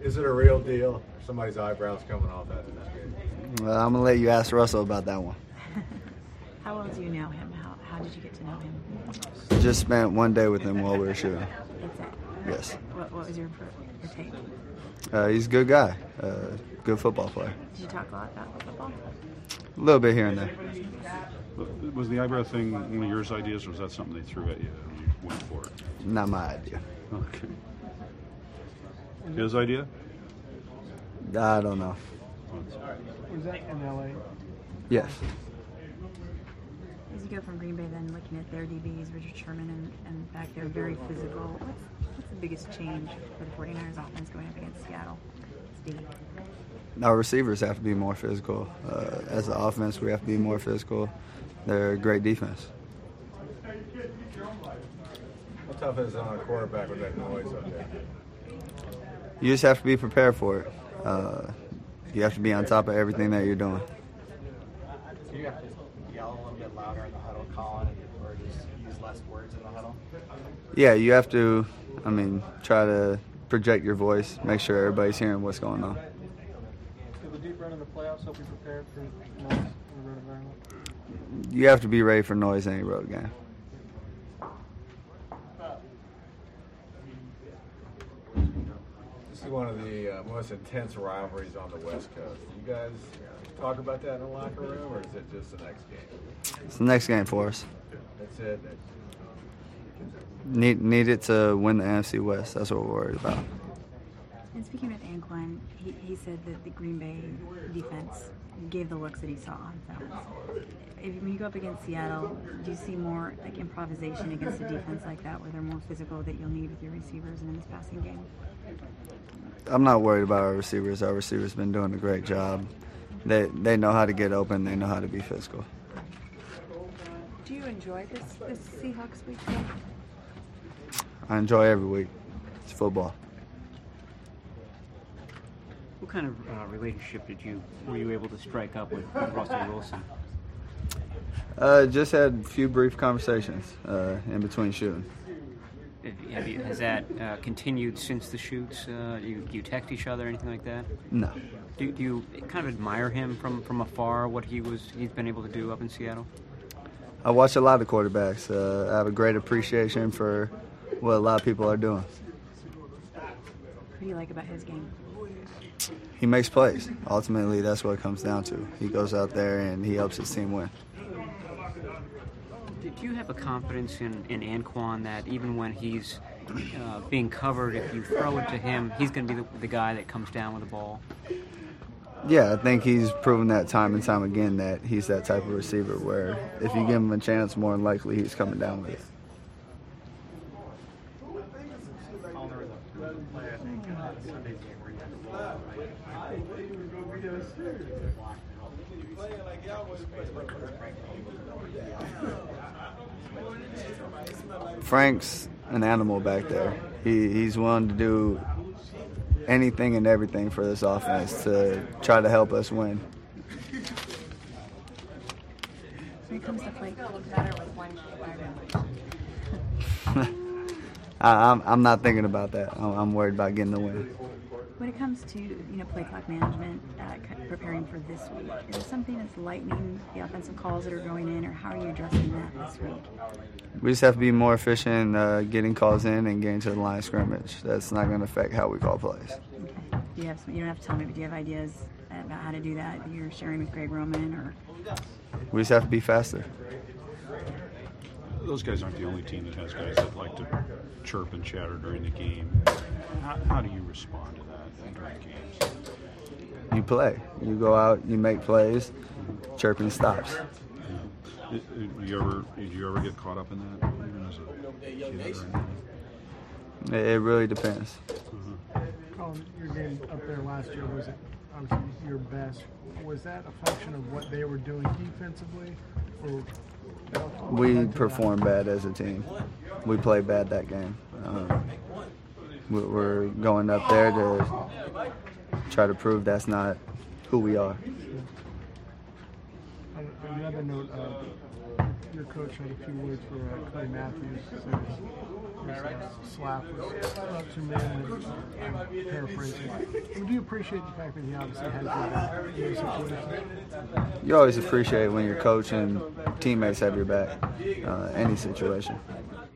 Is it a real deal? Somebody's eyebrows coming off after this game. I'm going to let you ask Russell about that one. How well do you know him? How did you get to know him? Just spent one day with him while we were shooting. That's it? Yes. What was your take? He's a good guy, good football player. Did you talk a lot about football? A little bit here and there. Was the eyebrow thing one of your ideas, or was that something they threw at you and you went for it? Not my idea. Okay. His idea? I don't know. Was that in L.A.? Yes. As you go from Green Bay, then looking at their DBs, Richard Sherman and back there, very physical. What's the biggest change for the 49ers offense going up against Seattle? Steve? Our receivers have to be more physical. As an offense, we have to be more physical. They're a great defense. How tough is it on a quarterback with that noise up there? You just have to be prepared for it. You have to be on top of everything that you're doing. Do you have to yell a little bit louder in the huddle, Colin, or just use less words in the huddle? Yeah, you have to, try to project your voice, make sure everybody's hearing what's going on. Did the deep run in the playoffs help you prepare for noise in the road environment? You have to be ready for noise in any road game. This is one of the most intense rivalries on the West Coast. You guys talk about that in the locker room, or is it just the next game? It's the next game for us. That's it. Need it to win the NFC West. That's what we're worried about. And speaking with Anquan, he said that the Green Bay defense gave the looks that he saw on film. When you go up against Seattle, do you see more like improvisation against a defense like that, where they're more physical that you'll need with your receivers and in this passing game? I'm not worried about our receivers. Our receivers been doing a great job. They know how to get open. They know how to be physical. Do you enjoy this Seahawks week? I enjoy every week. It's football. What kind of relationship were you able to strike up with Russell Wilson? Just had a few brief conversations in between shooting. Has that continued since the shoots? Do you text each other, anything like that? No. Do you kind of admire him from afar, what he's been able to do up in Seattle? I watch a lot of quarterbacks. I have a great appreciation for what a lot of people are doing. What do you like about his game? He makes plays. Ultimately, that's what it comes down to. He goes out there and he helps his team win. Do you have a confidence in Anquan that even when he's being covered, if you throw it to him, he's going to be the guy that comes down with the ball? Yeah, I think he's proven that time and time again that he's that type of receiver where if you give him a chance, more than likely he's coming down with it. Frank's an animal back there. He's willing to do anything and everything for this offense to try to help us win. When it comes to play, I'm not thinking about that. I'm worried about getting the win. when it comes to play clock management, preparing for this week, is there something that's lightening the offensive calls that are going in, or how are you addressing that this week? We just have to be more efficient getting calls in and getting to the line of scrimmage. That's not going to affect how we call plays. Okay. Do you don't have to tell me, but do you have ideas about how to do that that you're sharing with Greg Roman? Or We just have to be faster. Those guys aren't the only team that has guys that like to chirp and chatter during the game. How do you respond to that during games? You play. You go out, you make plays, chirping stops. Did you ever get caught up in that? Even as a kid or anything? It really depends. Colin, your game up there last year was obviously your best. Was that a function of what they were doing defensively, or we performed bad as a team. We played bad that game. We're going up there to try to prove that's not who we are. On another note, your coach had a few words for Clay Matthews. His slap was up to men. I'm paraphrasing. Do you appreciate the fact that he obviously has your back in those situations? You always appreciate when your coach and teammates have your back, any situation.